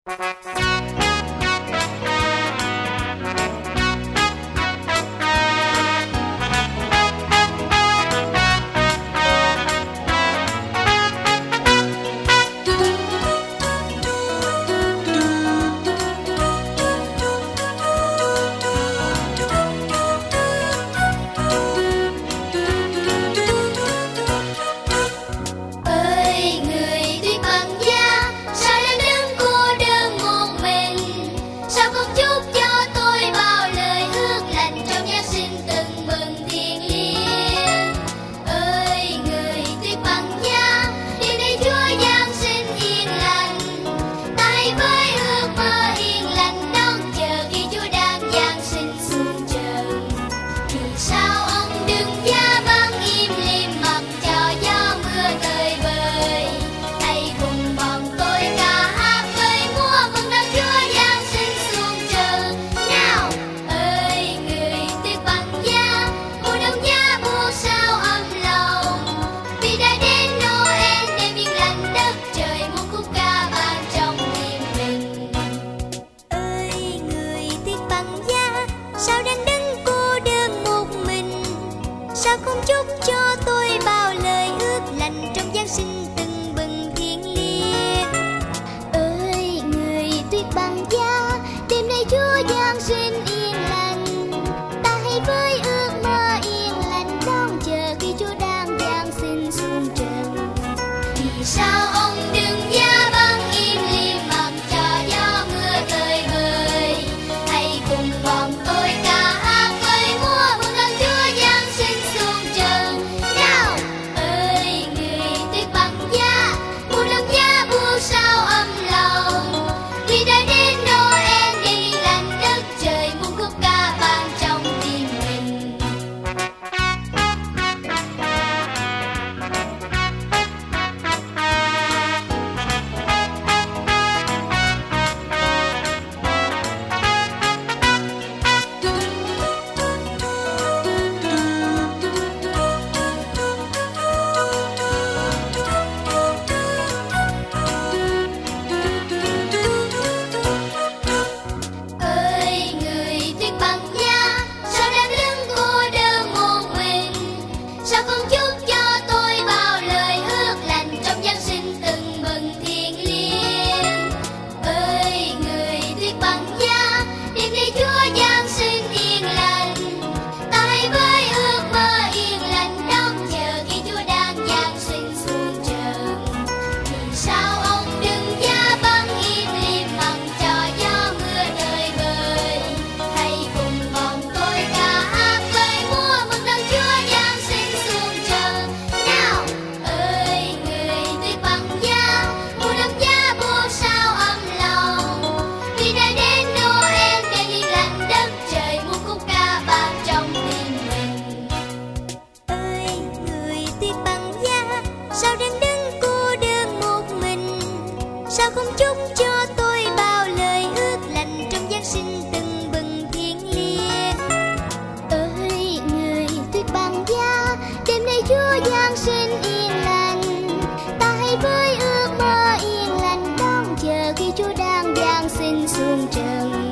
Sao không chúc cho tôi bao lời ước lành trong Giáng sinh tưng bừng thiêng liêng. Ơi người tuyết băng giá, đêm nay Chúa Giáng sinh yên lành. Ta hãy với ước mơ yên lành đón chờ khi Chúa đang giáng sinh xuống trần. Vì sao ông đừng giá băng im lìm mặc cho gió mưa tơi bời. Hãy cùng bọn tôi ca hát với múa mừng đón Chúa Giáng sinh xuống trần. Nào ơi người tuyết băng giá, mùa đông giá buốt sao ấm lòng. Vì đã đến Noel để yên lành đất trời, muôn khúc ca vang trong tim mình. Ơi người tuyết băng giá, sao đang đứng cô đơn một mình? Sao không chúc cho tôi bao lời ước lành trong Giáng sinh tưng bừng thiêng liêng? Ơi người tuyết băng giá, đêm nay Chúa Giáng sinh yên lành. Ta hãy với ước mơ yên lành đón chờ khi Chúa đang giáng sinh xuống trần. Vì sao ông đừng giá băng im lìm mặc cho gió mưa tơi bời. Hãy cùng bọn tôi ca hát với múa mừng đón Chúa Giáng sinh xuống trần. Nào ơi người tuyết băng giá, mùa đông giá buốt sao ấm lòng. Vì đã đến Noel để yên lành đất trời, muôn khúc ca vang trong tim mình. Ơi người tuyết băng giá, sao đang đứng cô đơn một mình? Sao không chúc cho tôi bao lời ước lành trong Giáng sinh tưng bừng thiêng liêng? Ơi người tuyết băng giá, đêm nay Chúa Giáng sinh yên lành. Ta hãy với ước mơ yên lành đón chờ khi Chúa đang giáng sinh xuống trần.